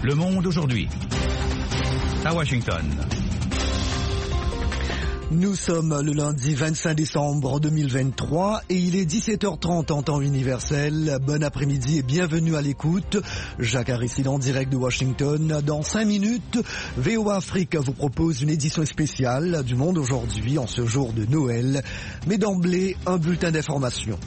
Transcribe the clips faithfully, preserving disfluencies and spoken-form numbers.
Le Monde aujourd'hui. À Washington. Nous sommes le lundi vingt-cinq décembre deux mille vingt-trois et il est dix-sept heures trente en temps universel. Bon après-midi et bienvenue à l'écoute. Jacques Aristide en direct de Washington. Dans cinq minutes, V O A Afrique vous propose une édition spéciale du Monde aujourd'hui en ce jour de Noël. Mais d'emblée, un bulletin d'information.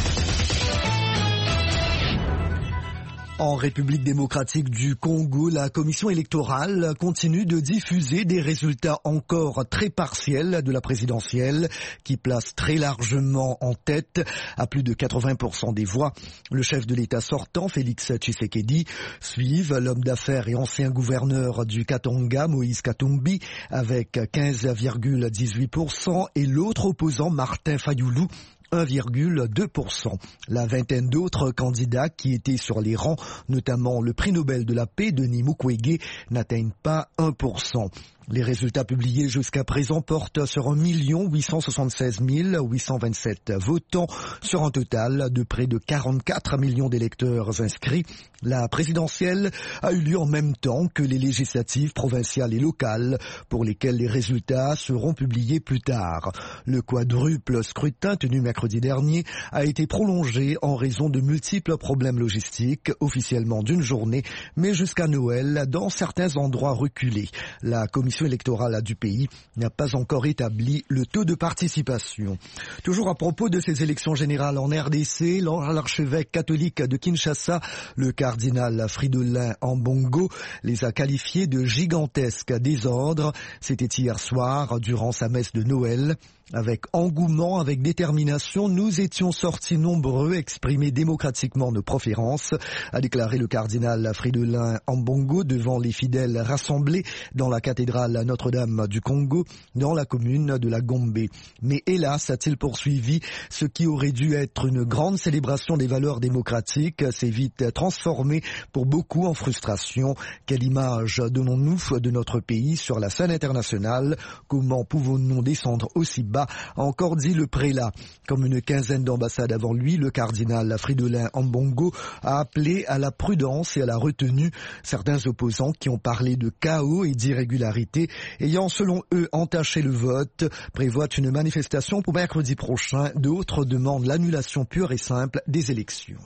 En République démocratique du Congo, la commission électorale continue de diffuser des résultats encore très partiels de la présidentielle qui place très largement en tête à plus de quatre-vingts pour cent des voix. Le chef de l'État sortant, Félix Tshisekedi, suive l'homme d'affaires et ancien gouverneur du Katanga, Moïse Katumbi, avec quinze virgule dix-huit pour cent et l'autre opposant, Martin Fayulu, un virgule deux pour cent. La vingtaine d'autres candidats qui étaient sur les rangs, notamment le prix Nobel de la paix, Denis Mukwege, n'atteignent pas un pour cent. Les résultats publiés jusqu'à présent portent sur un million huit cent soixante-seize mille huit cent vingt-sept votants sur un total de près de quarante-quatre millions d'électeurs inscrits. La présidentielle a eu lieu en même temps que les législatives provinciales et locales pour lesquelles les résultats seront publiés plus tard. Le quadruple scrutin tenu mercredi dernier a été prolongé en raison de multiples problèmes logistiques, officiellement d'une journée, mais jusqu'à Noël dans certains endroits reculés. La commission électorale du pays n'a pas encore établi le taux de participation. Toujours à propos de ces élections générales en R D C, l'archevêque catholique de Kinshasa, le cardinal Fridolin Ambongo, les a qualifiés de gigantesques désordres. C'était hier soir, durant sa messe de Noël. Avec engouement, avec détermination, nous étions sortis nombreux, exprimer démocratiquement nos préférences, a déclaré le cardinal Fridolin Ambongo devant les fidèles rassemblés dans la cathédrale Notre-Dame du Congo, dans la commune de la Gombe. Mais hélas, a-t-il poursuivi, ce qui aurait dû être une grande célébration des valeurs démocratiques s'est vite transformé pour beaucoup en frustration. Quelle image donnons-nous de notre pays sur la scène internationale? Comment pouvons-nous descendre aussi bas? A encore dit le prélat. Comme une quinzaine d'ambassades avant lui, le cardinal Fridolin Ambongo a appelé à la prudence et à la retenue. Certains opposants qui ont parlé de chaos et d'irrégularité, ayant selon eux entaché le vote, prévoient une manifestation pour mercredi prochain. D'autres demandent l'annulation pure et simple des élections.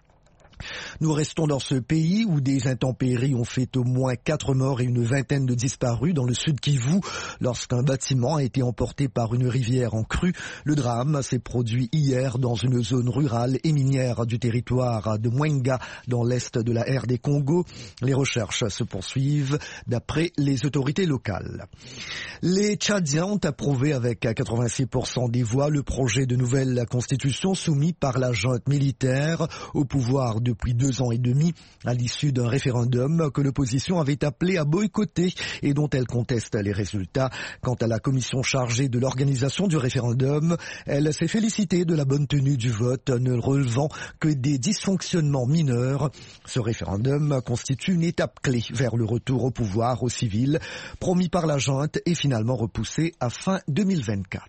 Nous restons dans ce pays où des intempéries ont fait au moins quatre morts et une vingtaine de disparus dans le sud Kivu lorsqu'un bâtiment a été emporté par une rivière en crue. Le drame s'est produit hier dans une zone rurale et minière du territoire de Mwenga dans l'est de la R D Congo. Les recherches se poursuivent d'après les autorités locales. Les Tchadiens ont approuvé avec quatre-vingt-six pour cent des voix le projet de nouvelle constitution soumis par la junte militaire au pouvoir de depuis deux ans et demi, à l'issue d'un référendum que l'opposition avait appelé à boycotter et dont elle conteste les résultats. Quant à la commission chargée de l'organisation du référendum, elle s'est félicitée de la bonne tenue du vote, ne relevant que des dysfonctionnements mineurs. Ce référendum constitue une étape clé vers le retour au pouvoir aux civils, promis par la junte et finalement repoussé à fin deux mille vingt-quatre.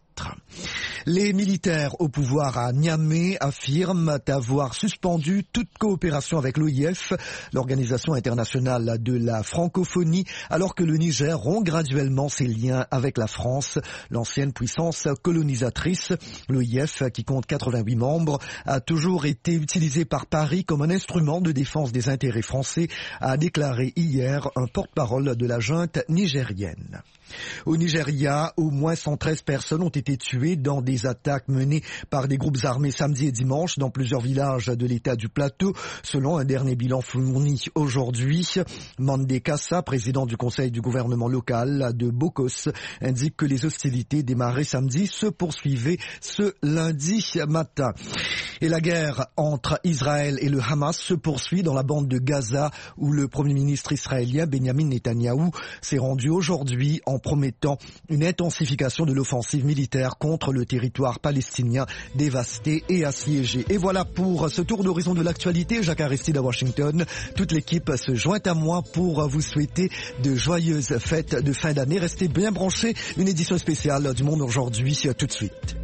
Les militaires au pouvoir à Niamey affirment avoir suspendu toute coopération avec l'O I F, l'Organisation internationale de la francophonie, alors que le Niger rompt graduellement ses liens avec la France, l'ancienne puissance colonisatrice. L'O I F, qui compte quatre-vingt-huit membres, a toujours été utilisé par Paris comme un instrument de défense des intérêts français, a déclaré hier un porte-parole de la junte nigérienne. Au Nigeria, au moins cent treize personnes ont été tuées dans des attaques menées par des groupes armés samedi et dimanche dans plusieurs villages de l'état du Plateau, selon un dernier bilan fourni aujourd'hui. Mandé Kassa, président du conseil du gouvernement local de Bokos, indique que les hostilités démarrées samedi se poursuivaient ce lundi matin. Et la guerre entre Israël et le Hamas se poursuit dans la bande de Gaza, où le premier ministre israélien Benjamin Netanyahou s'est rendu aujourd'hui en promettant une intensification de l'offensive militaire contre le territoire palestinien dévasté et assiégé. Et voilà pour ce tour d'horizon de l'actualité. Jacques Aristide à Washington. Toute l'équipe se joint à moi pour vous souhaiter de joyeuses fêtes de fin d'année. Restez bien branchés. Une édition spéciale du Monde aujourd'hui tout de suite.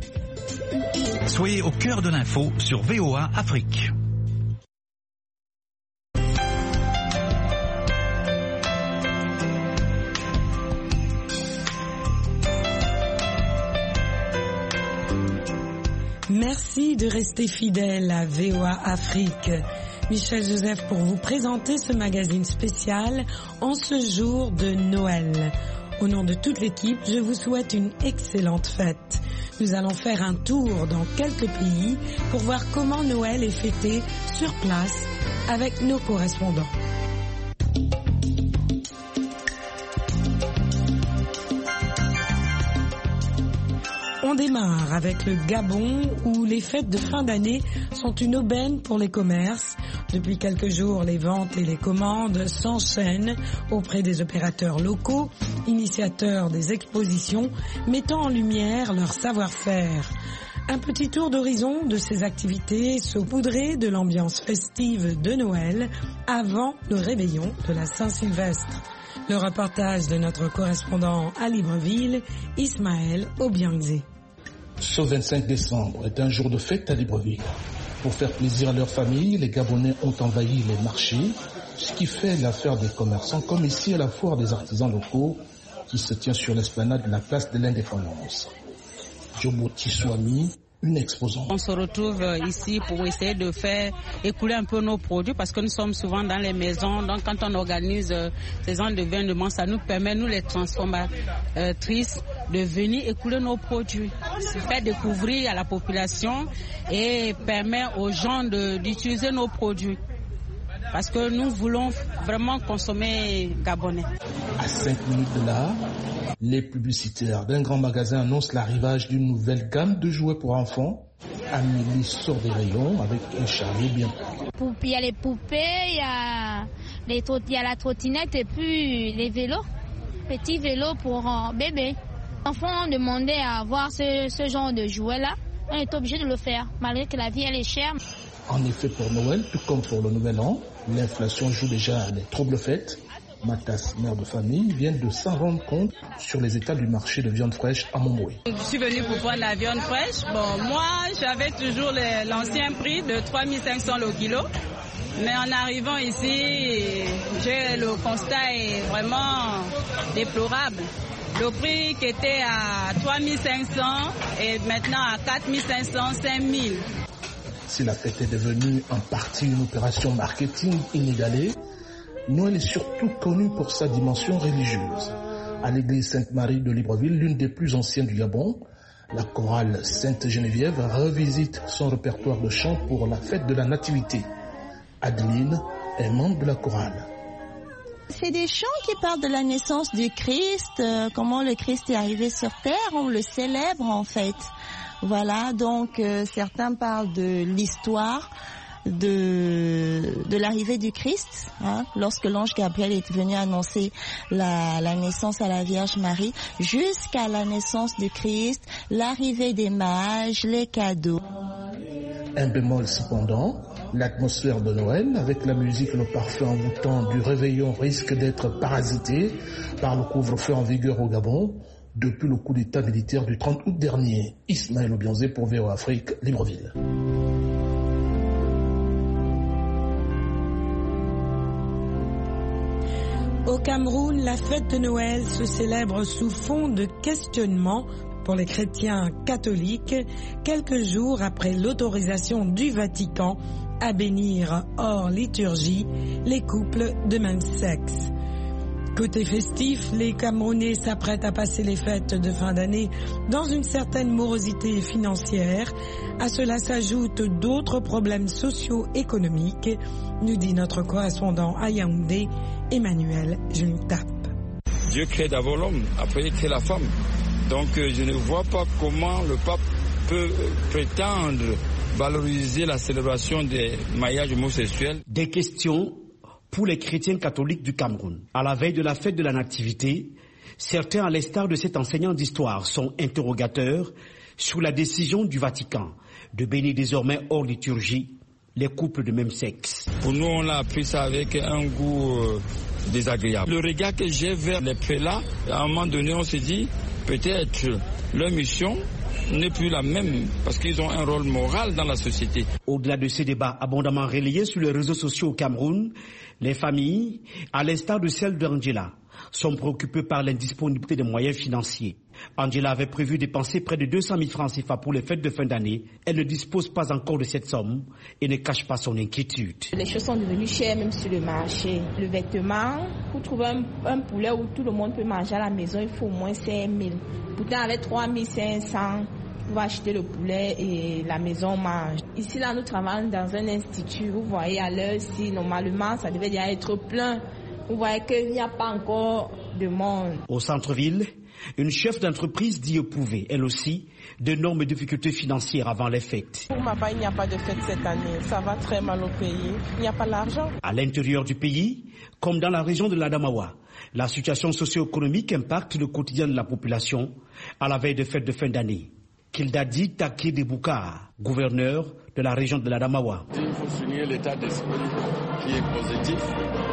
Soyez au cœur de l'info sur V O A Afrique. Merci de rester fidèle à V O A Afrique. Michel Joseph pour vous présenter ce magazine spécial en ce jour de Noël. Au nom de toute l'équipe, je vous souhaite une excellente fête. Nous allons faire un tour dans quelques pays pour voir comment Noël est fêté sur place avec nos correspondants. On démarre avec le Gabon où les fêtes de fin d'année sont une aubaine pour les commerces. Depuis quelques jours, les ventes et les commandes s'enchaînent auprès des opérateurs locaux, initiateurs des expositions, mettant en lumière leur savoir-faire. Un petit tour d'horizon de ces activités saupoudrées de l'ambiance festive de Noël avant le réveillon de la Saint-Sylvestre. Le reportage de notre correspondant à Libreville, Ismaël Obiangzé. Ce vingt-cinq décembre est un jour de fête à Libreville. Pour faire plaisir à leur famille, les Gabonais ont envahi les marchés, ce qui fait l'affaire des commerçants, comme ici à la foire des artisans locaux qui se tient sur l'esplanade de la place de l'Indépendance. Jobo Tiswami, une exposante. On se retrouve ici pour essayer de faire écouler un peu nos produits parce que nous sommes souvent dans les maisons. Donc quand on organise ces gens d'événements, ça nous permet, nous les transformatrices, de venir écouler nos produits. Ça fait découvrir à la population et permet aux gens de, d'utiliser nos produits. Parce que nous voulons vraiment consommer gabonais. À cinq minutes de là, les publicitaires d'un grand magasin annoncent l'arrivage d'une nouvelle gamme de jouets pour enfants. Amélie sort des rayons avec un chariot bien pris. Il y a les poupées, il y a, les, il y a la trottinette et puis les vélos. Petits vélos pour euh, bébés. Les enfants ont demandé à avoir ce, ce genre de jouets-là. On est obligé de le faire, malgré que la vie elle est chère. En effet, pour Noël, tout comme pour le Nouvel An, l'inflation joue déjà les troubles fêtes. Matas, mère de famille, vient de s'en rendre compte sur les états du marché de viande fraîche à Montboué. Je suis venue pour prendre la viande fraîche. Bon, moi, j'avais toujours les, l'ancien prix de trois mille cinq cents le kilo. Mais en arrivant ici, j'ai, le constat est vraiment déplorable. Le prix qui était à trois mille cinq cents est maintenant à quatre mille cinq cents, cinq mille. Si la fête est devenue en partie une opération marketing inégalée, Noël est surtout connu pour sa dimension religieuse. À l'église Sainte-Marie de Libreville, l'une des plus anciennes du Gabon, la chorale Sainte-Geneviève revisite son répertoire de chants pour la fête de la Nativité. Adeline est membre de la chorale. C'est des chants qui parlent de la naissance du Christ, euh, comment le Christ est arrivé sur terre, on le célèbre en fait. Voilà, donc euh, certains parlent de l'histoire de de l'arrivée du Christ, hein, lorsque l'ange Gabriel est venu annoncer la, la naissance à la Vierge Marie, jusqu'à la naissance du Christ, l'arrivée des mages, les cadeaux. Un bémol cependant, l'atmosphère de Noël, avec la musique et le parfum envoûtant du réveillon, risque d'être parasité par le couvre-feu en vigueur au Gabon depuis le coup d'état militaire du trente août dernier. Ismaël Obiangzé pour V O A Afrique, Libreville. Au Cameroun, la fête de Noël se célèbre sous fond de questionnement pour les chrétiens catholiques, quelques jours après l'autorisation du Vatican à bénir hors liturgie les couples de même sexe. Côté festif, les Camerounais s'apprêtent à passer les fêtes de fin d'année dans une certaine morosité financière. À cela s'ajoutent d'autres problèmes socio-économiques, nous dit notre correspondant à Yaoundé, Emmanuel Juntap. Dieu crée d'abord l'homme, après il crée la femme. Donc je ne vois pas comment le pape peut prétendre valoriser la célébration des mariages homosexuels. Des questions pour les chrétiens catholiques du Cameroun. À la veille de la fête de la Nativité, certains, à l'instar de cet enseignant d'histoire, sont interrogateurs sur la décision du Vatican de bénir désormais hors liturgie les couples de même sexe. Pour nous, on a appris ça avec un goût euh, désagréable. Le regard que j'ai vers les prélats, à un moment donné, on s'est dit, peut-être leur mission n'est plus la même parce qu'ils ont un rôle moral dans la société. Au-delà de ces débats abondamment relayés sur les réseaux sociaux au Cameroun, les familles, à l'instar de celle d'Angela, sont préoccupées par l'indisponibilité des moyens financiers. Angela avait prévu dépenser près de deux cent mille francs C F A pour les fêtes de fin d'année. Elle ne dispose pas encore de cette somme et ne cache pas son inquiétude. Les choses sont devenues chères même sur le marché. Le vêtement, pour trouver un, un poulet où tout le monde peut manger à la maison, il faut au moins cinq mille. Pourtant avec trois mille cinq cents, on va acheter le poulet et la maison mange. Ici là, nous travaillons dans un institut. Vous voyez à l'heure si normalement ça devait déjà être plein. Vous voyez qu'il n'y a pas encore de monde. Au centre-ville, une chef d'entreprise dit éprouver, elle aussi, d'énormes difficultés financières avant les fêtes. Pour ma part, il n'y a pas de fête cette année. Ça va très mal au pays. Il n'y a pas d'argent. À l'intérieur du pays, comme dans la région de l'Adamawa, la situation socio-économique impacte le quotidien de la population à la veille des fêtes de fin d'année. Kildadi Taki Debouka, gouverneur de la région de l'Adamawa. Il faut souligner l'état d'esprit qui est positif,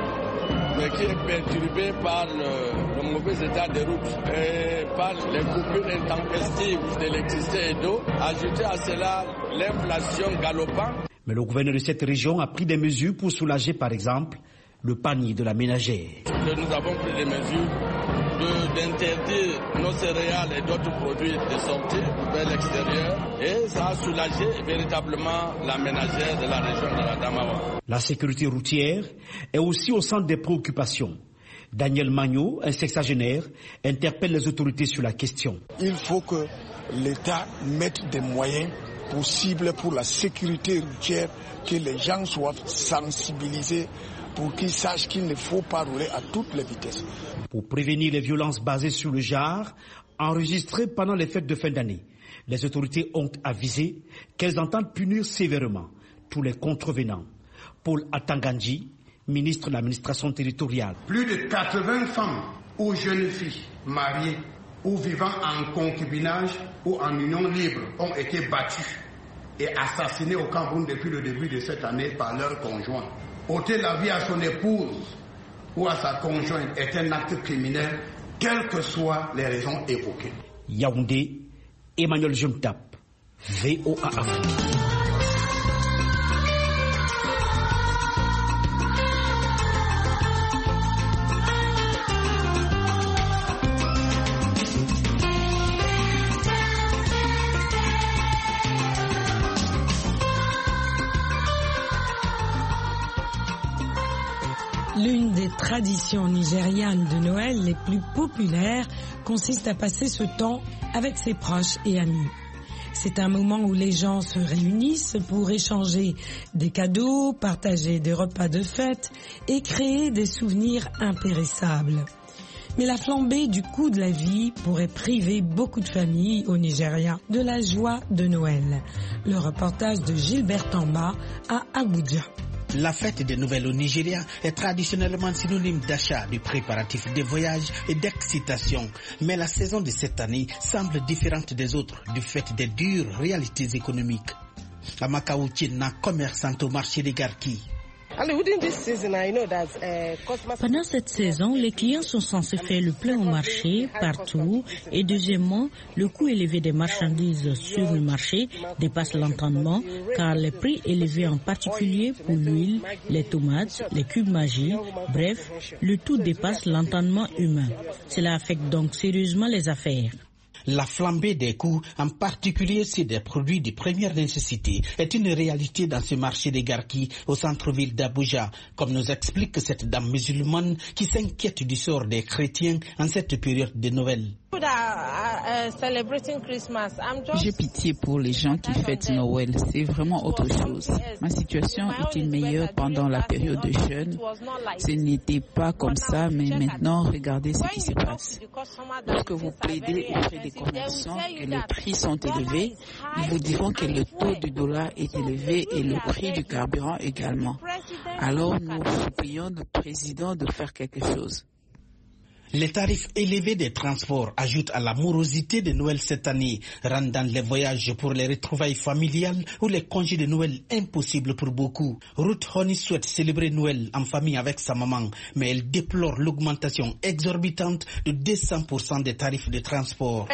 mais qui est perturbé par le, le mauvais état des routes et par les coupures intempestives d'électricité et d'eau. Ajouté à cela l'inflation galopante. Mais le gouverneur de cette région a pris des mesures pour soulager, par exemple, le panier de la ménagère. Nous avons pris des mesures de, d'interdire nos céréales et d'autres produits de sortir vers l'extérieur et ça a soulagé véritablement la ménagère de la région de l'Adamawa. La sécurité routière est aussi au centre des préoccupations. Daniel Magno, un sexagénaire, interpelle les autorités sur la question. Il faut que l'État mette des moyens possibles pour la sécurité routière, que les gens soient sensibilisés pour qu'ils sachent qu'il ne faut pas rouler à toutes les vitesses. Pour prévenir les violences basées sur le genre, enregistrées pendant les fêtes de fin d'année, les autorités ont avisé qu'elles entendent punir sévèrement tous les contrevenants. Paul Atanganji, ministre de l'administration territoriale. Plus de quatre-vingts femmes ou jeunes filles mariées ou vivant en concubinage ou en union libre ont été battues et assassinées au Cameroun depuis le début de cette année par leurs conjoints. Ôter la vie à son épouse ou à sa conjointe est un acte criminel, quelles que soient les raisons évoquées. Yaoundé, Emmanuel Jumtap, V O A Afrique. L'une des traditions nigérianes de Noël les plus populaires consiste à passer ce temps avec ses proches et amis. C'est un moment où les gens se réunissent pour échanger des cadeaux, partager des repas de fête et créer des souvenirs impérissables. Mais la flambée du coût de la vie pourrait priver beaucoup de familles au Nigeria de la joie de Noël. Le reportage de Gilbert Tamba à Abuja. La fête de Noël au Nigeria est traditionnellement synonyme d'achat, de préparatifs de voyages et d'excitation. Mais la saison de cette année semble différente des autres du fait des dures réalités économiques. Amaka Uchina, commerçante au marché de Garki. Pendant cette saison, les clients sont censés faire le plein au marché, partout. Et deuxièmement, le coût élevé des marchandises sur le marché dépasse l'entendement, car les prix élevés en particulier pour l'huile, les tomates, les cubes Maggi, bref, le tout dépasse l'entendement humain. Cela affecte donc sérieusement les affaires. La flambée des coûts, en particulier sur des produits de première nécessité, est une réalité dans ce marché des Garki au centre-ville d'Abuja, comme nous explique cette dame musulmane qui s'inquiète du sort des chrétiens en cette période de Noël. J'ai pitié pour les gens qui fêtent Noël, c'est vraiment autre chose. Ma situation était meilleure pendant la période de jeûne. Ce n'était pas comme ça, mais maintenant, regardez ce qui se passe. Lorsque vous plaidez auprès des commerçants que les prix sont élevés, ils vous diront que le taux du dollar est élevé et le prix du carburant également. Alors, nous supplions notre président de faire quelque chose. Les tarifs élevés des transports ajoutent à la morosité de Noël cette année, rendant les voyages pour les retrouvailles familiales ou les congés de Noël impossibles pour beaucoup. Ruth Honey souhaite célébrer Noël en famille avec sa maman, mais elle déplore l'augmentation exorbitante de deux cents pour cent des tarifs de transport.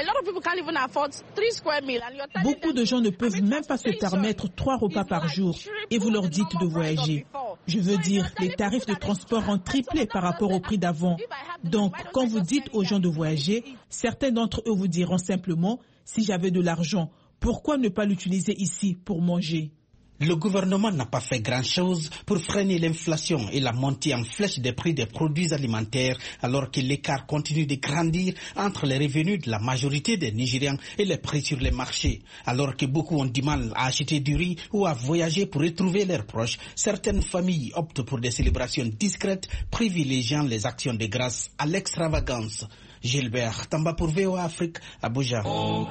Beaucoup de gens ne peuvent même pas se permettre trois repas par jour et vous leur dites de voyager. Je veux dire, les tarifs de transport ont triplé par rapport au prix d'avant. Donc, Quand vous dites aux gens de voyager, certains d'entre eux vous diront simplement « si j'avais de l'argent, pourquoi ne pas l'utiliser ici pour manger ?» Le gouvernement n'a pas fait grand-chose pour freiner l'inflation et la montée en flèche des prix des produits alimentaires alors que l'écart continue de grandir entre les revenus de la majorité des Nigérians et les prix sur les marchés. Alors que beaucoup ont du mal à acheter du riz ou à voyager pour retrouver leurs proches, certaines familles optent pour des célébrations discrètes privilégiant les actions de grâce à l'extravagance. Gilbert Tamba pour V O A Afrique, Abuja. Oh,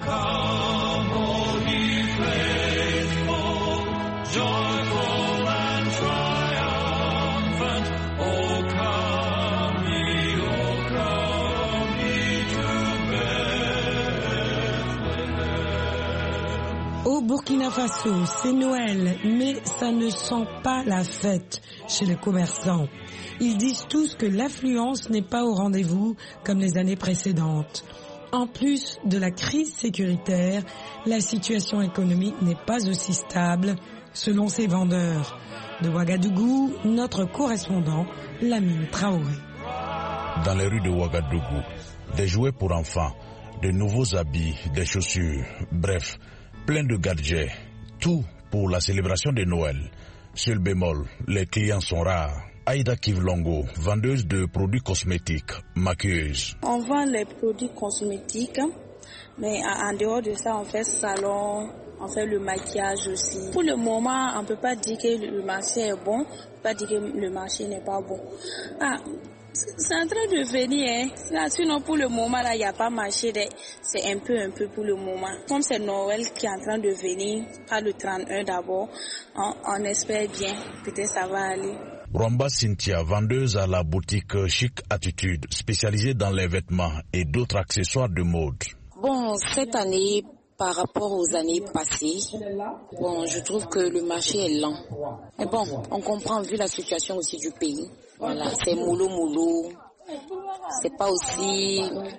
joyful and triumphant, oh come ye, oh come ye to Bethlehem. Au Burkina Faso, c'est Noël, mais ça ne sent pas la fête chez les commerçants. Ils disent tous que l'affluence n'est pas au rendez-vous comme les années précédentes. En plus de la crise sécuritaire, la situation économique n'est pas aussi stable selon ces vendeurs. De Ouagadougou, notre correspondant, Lamine Traoré. Dans les rues de Ouagadougou, des jouets pour enfants, de nouveaux habits, des chaussures, bref, plein de gadgets, tout pour la célébration de Noël. Seul bémol, les clients sont rares. Aïda Kivlongo, vendeuse de produits cosmétiques, maquilleuse. On vend les produits cosmétiques, mais en dehors de ça, on fait salon, on fait le maquillage aussi. Pour le moment, on ne peut pas dire que le marché est bon, on ne peut pas dire que le marché n'est pas bon. Ah, c'est en train de venir, hein. Là, sinon pour le moment, là, il n'y a pas marché. C'est un peu, un peu pour le moment. Comme c'est Noël qui est en train de venir, pas le trente et un d'abord, on, on espère bien, peut-être ça va aller. Rwamba Cynthia, vendeuse à la boutique Chic Attitude, spécialisée dans les vêtements et d'autres accessoires de mode. Bon, cette année, par rapport aux années passées, bon, je trouve que le marché est lent. Mais bon, on comprend vu la situation aussi du pays. Voilà, c'est mollo mollo. C'est pas aussi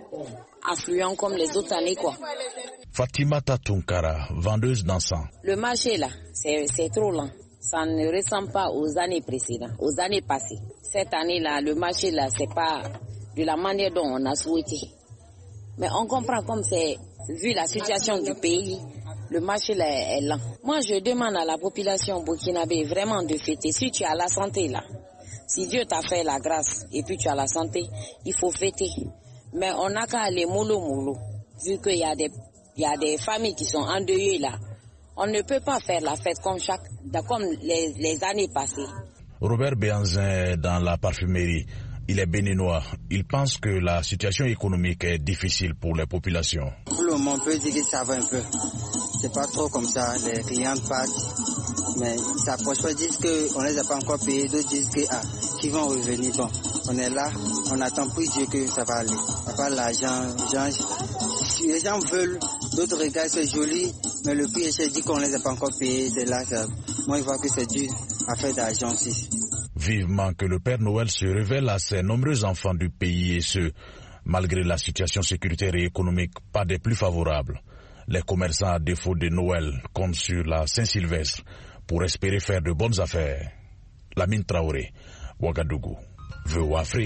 affluent comme les autres années, quoi. Fatima Tatunkara, vendeuse d'encens. Le marché là, c'est, c'est trop lent. Ça ne ressemble pas aux années précédentes, aux années passées. Cette année-là, le marché là, c'est pas de la manière dont on a souhaité. Mais on comprend comme c'est, vu la situation du pays, le marché là est lent. Moi, je demande à la population burkinabé vraiment de fêter. Si tu as la santé là, si Dieu t'a fait la grâce et puis tu as la santé, il faut fêter. Mais on n'a qu'à aller mollo mollo, vu qu'il y a des, il y a des familles qui sont endeuillées là. On ne peut pas faire la fête comme chaque, comme les, les années passées. Robert Béanzin est dans la parfumerie. Il est béninois. Il pense que la situation économique est difficile pour les populations. Pour le moment, on peut dire que ça va un peu. C'est pas trop comme ça. Les clients passent. Mais ça s'approche, disent qu'on ne les a pas encore payés. D'autres disent que, ah, qu'ils vont revenir. Bon, on est là. On attend pour Dieu que ça va aller. Il n'y a pas l'argent. Les gens, les gens veulent. D'autres regardent, c'est joli. Mais le prix, je dis qu'on ne les a pas encore payés. C'est là, ça, moi, je vois que c'est dur à faire d'argent aussi. Vivement que le Père Noël se révèle à ces nombreux enfants du pays et ce, malgré la situation sécuritaire et économique pas des plus favorables. Les commerçants à défaut de Noël comptent sur la Saint-Sylvestre pour espérer faire de bonnes affaires. Lamine Traoré, Ouagadougou, V O A Afrique.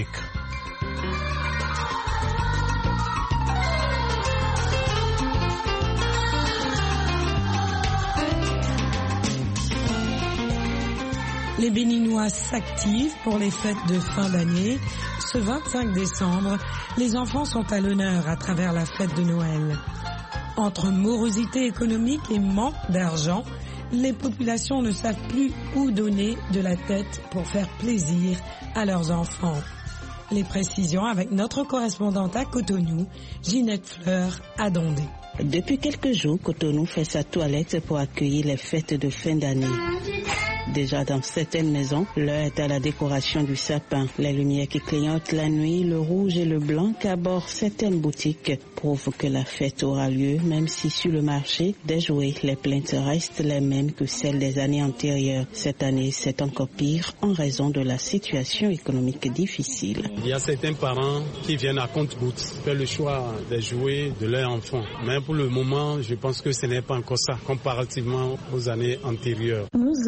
Les Béninois s'activent pour les fêtes de fin d'année. Ce vingt-cinq décembre, les enfants sont à l'honneur à travers la fête de Noël. Entre morosité économique et manque d'argent, les populations ne savent plus où donner de la tête pour faire plaisir à leurs enfants. Les précisions avec notre correspondante à Cotonou, Ginette Fleur à Dondé. Depuis quelques jours, Cotonou fait sa toilette pour accueillir les fêtes de fin d'année. Déjà dans certaines maisons, l'heure est à la décoration du sapin. Les lumières qui clignotent la nuit, le rouge et le blanc qu'abordent certaines boutiques prouvent que la fête aura lieu, même si sur le marché des jouets, les plaintes restent les mêmes que celles des années antérieures. Cette année, c'est encore pire en raison de la situation économique difficile. Il y a certains parents qui viennent à compte-gouttes faire le choix des jouets de leurs enfants. Mais pour le moment, je pense que ce n'est pas encore ça, comparativement aux années antérieures. Nous avons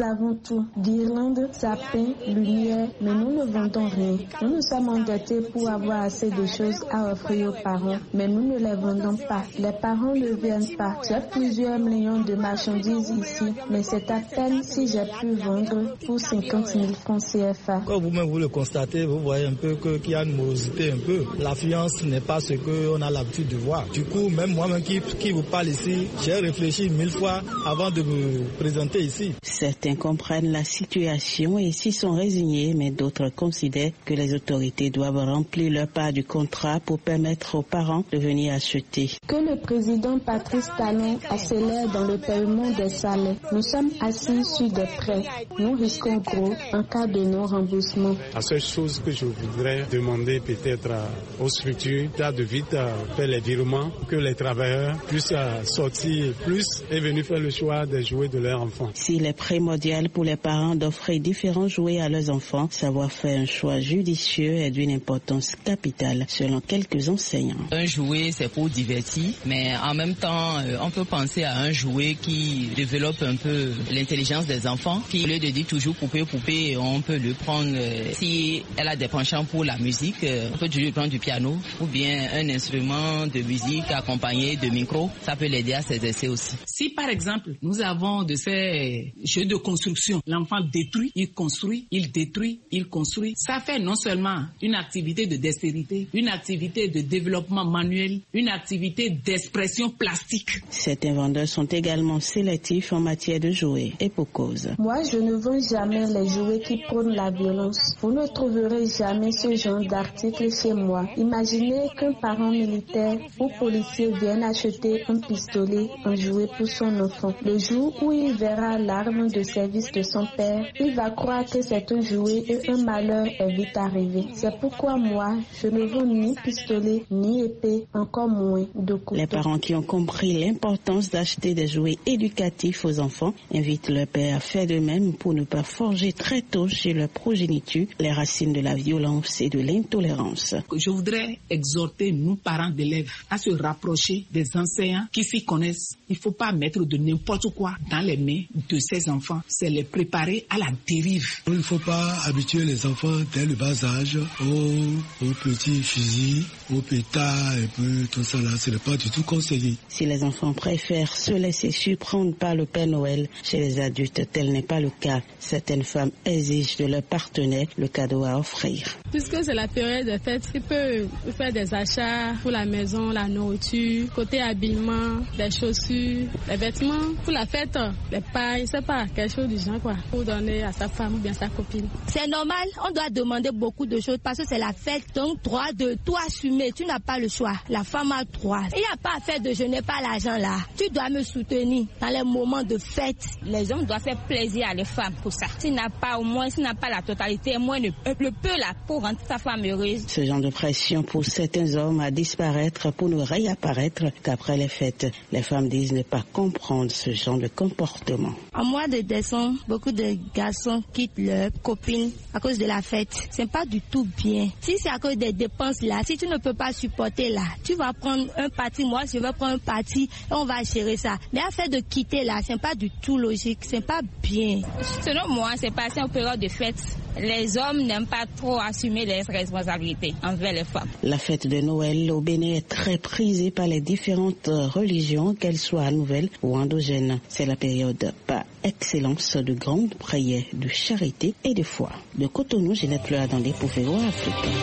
partout. Guirlandes, sapins, lumière, mais nous ne vendons rien. Nous nous sommes endettés pour avoir assez de choses à offrir aux parents, mais nous ne les vendons pas. Les parents ne viennent pas. J'ai plusieurs millions de marchandises ici, mais c'est à peine si j'ai pu vendre pour cinquante mille francs C F A. Quand vous-même vous le constatez, vous voyez un peu que, qu'il y a une morosité un peu. L'affluence n'est pas ce qu'on a l'habitude de voir. Du coup, même moi-même qui, qui vous parle ici, j'ai réfléchi mille fois avant de me présenter ici. Certains comprennent la situation et s'y sont résignés, mais d'autres considèrent que les autorités doivent remplir leur part du contrat pour permettre aux parents de venir acheter. Que le président Patrice Talon accélère dans le paiement des salaires. Nous sommes assis sur des prêts. Nous risquons gros en cas de non-remboursement. La seule chose que je voudrais demander peut-être aux structures, c'est de vite faire les virements, que les travailleurs puissent sortir plus et venir faire le choix des jouets de leurs enfants. S'il est primordial pour les parents d'offrir différents jouets à leurs enfants, savoir faire un choix judicieux est d'une importance capitale selon quelques enseignants. Un jouet, c'est pour divertir, mais en même temps, on peut penser à un jouet qui développe un peu l'intelligence des enfants, qui au lieu de dire toujours poupée, poupée, on peut le prendre, si elle a des penchants pour la musique, on peut toujours prendre du piano ou bien un instrument de musique accompagné de micro, ça peut l'aider à s'exercer aussi. Si par exemple, nous avons de ces jeux de construction, l'enfant détruit, il construit, il détruit, il construit, ça fait non seulement une activité de dextérité, une activité de développement manuel, une activité d'expression plastique. Certains vendeurs sont également sélectifs en matière de jouets et pour cause. Moi, je ne vends jamais les jouets qui prônent la violence. Vous ne trouverez jamais ce genre d'article chez moi. Imaginez qu'un parent militaire ou policier vienne acheter un pistolet, un jouet pour son enfant. Le jour où il verra l'arme de service de son père, il va croire que c'est un jouet et un malheur est vite arrivé. C'est pourquoi moi, je ne vends ni pistolet, ni épée, encore moins de couteau. Les parents qui ont compris l'importance d'acheter des jouets éducatifs aux enfants invitent leur père à faire de même pour ne pas forger très tôt chez leur progéniture les racines de la violence et de l'intolérance. Je voudrais exhorter nous, parents d'élèves, à se rapprocher des enseignants qui s'y connaissent. Il ne faut pas mettre de n'importe quoi dans les mains de ces enfants. C'est les préparer à la dérive. Il ne faut pas habituer les enfants dès le bas âge aux, aux petits fusils, aux pétards et puis tout ça là. Ce n'est pas du tout conseillé. Si les enfants préfèrent se laisser surprendre par le Père Noël, chez les adultes, tel n'est pas le cas. Certaines femmes exigent de leur partenaire le cadeau à offrir. Puisque c'est la période des fêtes, ils peuvent faire des achats pour la maison, la nourriture, côté habillement, des chaussures, des vêtements. Pour la fête, les pailles, c'est pas quelque chose du genre quoi, pour donner à sa femme ou bien à sa copine. C'est normal, on doit demander beaucoup de choses parce que c'est la fête, donc droit de tout assumer, tu n'as pas le choix. La femme a droit. Il n'y a pas à faire de je n'ai pas l'argent là. Tu dois me soutenir dans les moments de fête. Les hommes doivent faire plaisir à les femmes pour ça. S'il n'a pas au moins, s'il n'a pas la totalité, au moins le, le peu là pour rendre sa femme heureuse. Ce genre de pression pousse certains hommes à disparaître pour ne réapparaître qu'après les fêtes. Les femmes disent ne pas comprendre ce genre de comportement. En mois de décembre, beaucoup de garçons quittent leurs copines à cause de la fête. C'est pas du tout bien. Si c'est à cause des dépenses là, si tu ne peux pas supporter là, tu vas prendre un parti, moi je vais prendre un parti et on va gérer ça. Mais à faire de quitter là, c'est pas du tout logique, c'est pas bien. Selon moi, c'est passé en période de fête. Les hommes n'aiment pas trop assumer les responsabilités envers les femmes. La fête de Noël au Bénin est très prisée par les différentes religions, qu'elles soient nouvelles ou endogènes. C'est la période par excellence de grandes prières, de charité et de foi. De Cotonou, Ginette Fleur dans les Pouveaux africains.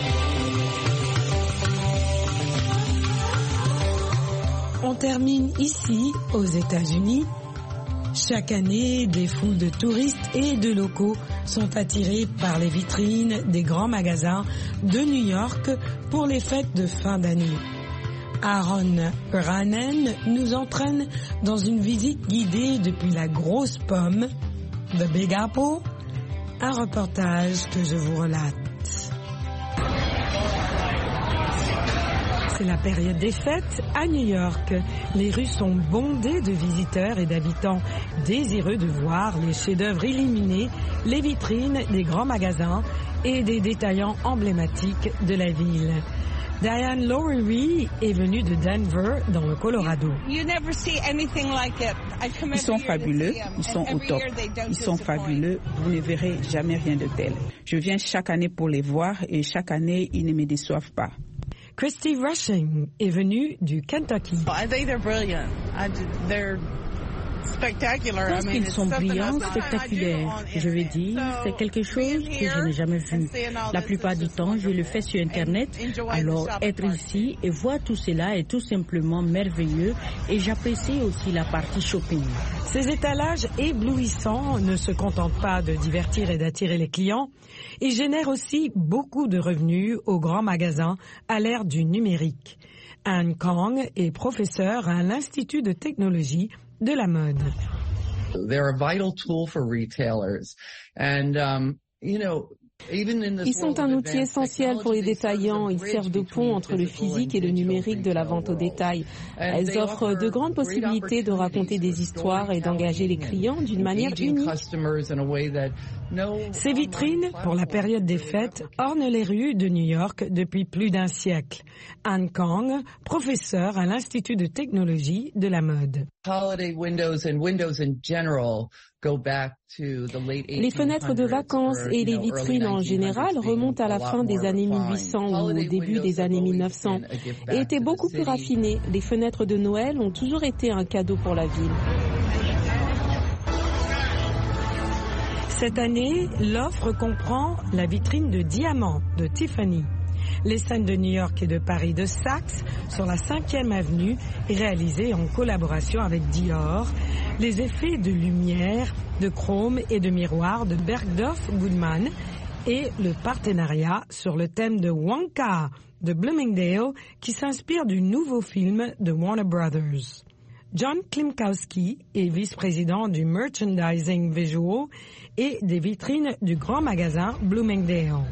On termine ici, aux États-Unis. Chaque année, des foules de touristes et de locaux sont attirés par les vitrines des grands magasins de New York pour les fêtes de fin d'année. Aaron Ranen nous entraîne dans une visite guidée depuis la grosse pomme, The Big Apple, un reportage que je vous relate. C'est la période des fêtes à New York. Les rues sont bondées de visiteurs et d'habitants désireux de voir les chefs-d'œuvre illuminés, les vitrines des grands magasins et des détaillants emblématiques de la ville. Diane Lowery est venue de Denver, dans le Colorado. Ils sont fabuleux, ils sont au top. Ils sont fabuleux, vous ne verrez jamais rien de tel. Je viens chaque année pour les voir et chaque année, ils ne me déçoivent pas. Christy Rushing est venue du Kentucky. Je pense qu'ils sont brillants, spectaculaires. Je veux dire, c'est quelque chose que je n'ai jamais vu. La plupart du temps, je le fais sur Internet. Alors, être ici et voir tout cela est tout simplement merveilleux et j'apprécie aussi la partie shopping. Ces étalages éblouissants ne se contentent pas de divertir et d'attirer les clients. Ils génèrent aussi beaucoup de revenus aux grands magasins à l'ère du numérique. Anne Kong est professeure à l'Institut de technologie de la mode. They're a vital tool for retailers. And, um, you know, Ils sont un outil essentiel pour les détaillants. Ils servent de pont entre le physique et le numérique de la vente au détail. Elles offrent de grandes possibilités de raconter des histoires et d'engager les clients d'une manière unique. Ces vitrines, pour la période des fêtes, ornent les rues de New York depuis plus d'un siècle. Anne Kong, professeure à l'Institut de technologie de la mode. Les fenêtres de vacances et les vitrines en général remontent à la fin des années mille huit cents ou au début des années mille neuf cents et étaient beaucoup plus raffinées. Les fenêtres de Noël ont toujours été un cadeau pour la ville. Cette année, l'offre comprend la vitrine de diamants de Tiffany, les scènes de New York et de Paris de Saks sur la cinquième avenue réalisées en collaboration avec Dior, les effets de lumière, de chrome et de miroir de Bergdorf Goodman et le partenariat sur le thème de Wonka de Bloomingdale qui s'inspire du nouveau film de Warner Brothers. John Klimkowski est vice-président du Merchandising Visual et des vitrines du grand magasin Bloomingdale.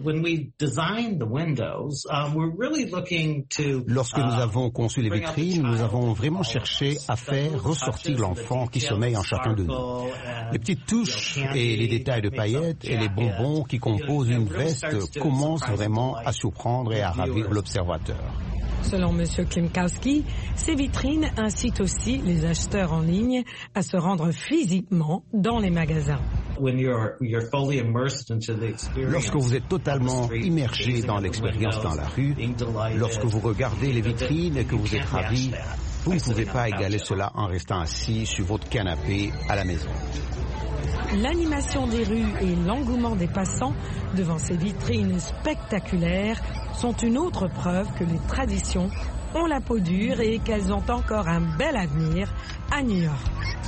Lorsque nous avons conçu les vitrines, nous avons vraiment cherché à faire ressortir l'enfant qui sommeille en chacun de nous. Les petites touches et les détails de paillettes et les bonbons qui composent une veste commencent vraiment à surprendre et à ravir l'observateur. Selon M. Klimkowski, ces vitrines incitent aussi les acheteurs en ligne à se rendre physiquement dans les magasins. Lorsque vous êtes totalement immergé dans l'expérience dans la rue, lorsque vous regardez les vitrines et que vous êtes ravi, vous ne pouvez pas égaler cela en restant assis sur votre canapé à la maison. L'animation des rues et l'engouement des passants devant ces vitrines spectaculaires sont une autre preuve que les traditions ont la peau dure et qu'elles ont encore un bel avenir à New York.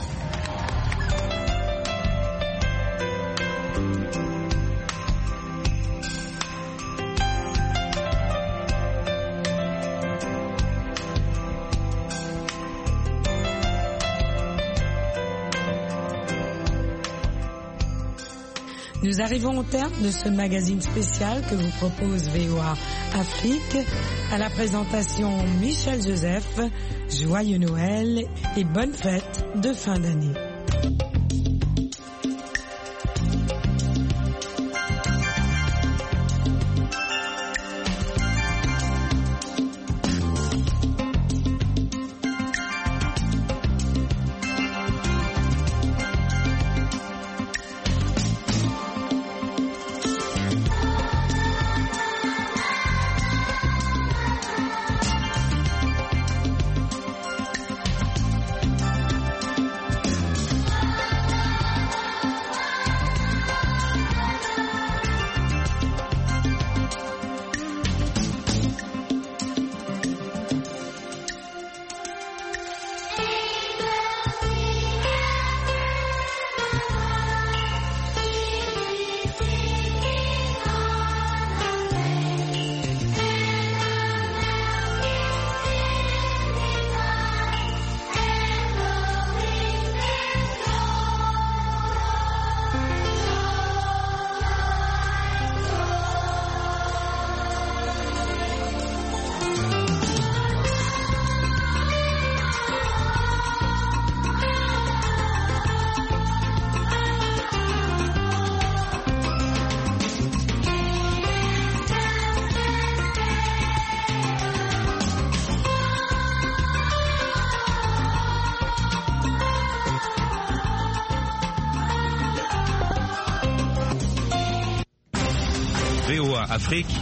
Nous arrivons au terme de ce magazine spécial que vous propose V O A Afrique. À la présentation, Michel Joseph. Joyeux Noël et bonne fête de fin d'année. Afrique.